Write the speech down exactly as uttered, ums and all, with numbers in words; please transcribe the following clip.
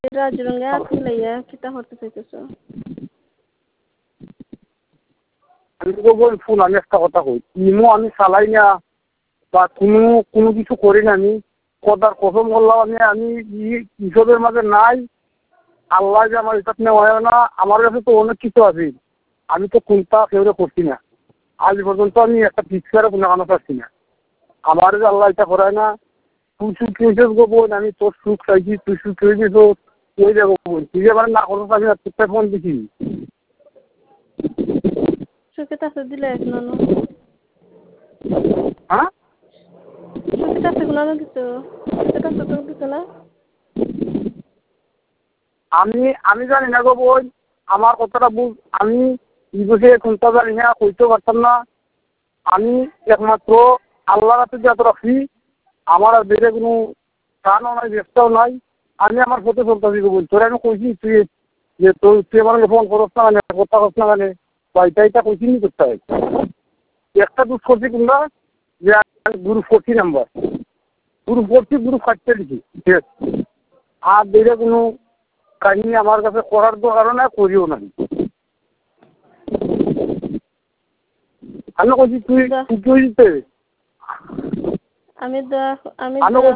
রাজরঙ্গে আগুন লাইয়া কিতা করতে চাইতেছ? আমি তো বল ফুল আমি একটা কথা কই ইমো আমি চালাই না বা কোনো কোনো কিছু করি না আমি কথার কসম করলাম আমি আমি ইসবের মাঝে নাই আল্লাহ যে আমার এটা নেওয়া হয় না আমার কাছে তো অনেক কিছু আছে আমি তো কোনটা কেউরে করছি না আজ পর্যন্ত আমি একটা পিক্সারে কোনো পাচ্ছি না আমার যে আল্লাহ এটা করায় না তুই সুখ খেয়েছিস গো বোন আমি তোর সুখ চাইছি তুই সুখ খেয়েছিস ওই যাবো বোন তুই যে মানে না করতো আমি তোর ফোন দিছি সুখে তাছে দিলে এক নানো হ্যাঁ সুখে তাছে গুনানো দিছো সুখে তাছে তো দিছো না আমি আমি জানি না গো বোন আমার কথাটা বুঝ আমি বিদেশে কোনটা জানি না কইতে পারতাম না আমি একমাত্র আল্লাহর কাছে যত রাখি আমার আর বেড়ে কোনো টানও নাই ব্যস্তাও নাই আমি আমার পথে চলতেছি গো বোন তোরা আমি কইছি তুই যে তুই তুই আমার ফোন করস না মানে কথা করস না মানে বা এটা এটা কইছি নি করতে হয় একটা দুধ করছি তোমরা যে group forty number group forty group ফাটতে দিছি ঠিক আছে আর বেড়ে কোনো কাহিনী আমার কাছে করার দরকারও না করিও না আমি কইছি তুই তুই দিতে আমি আমি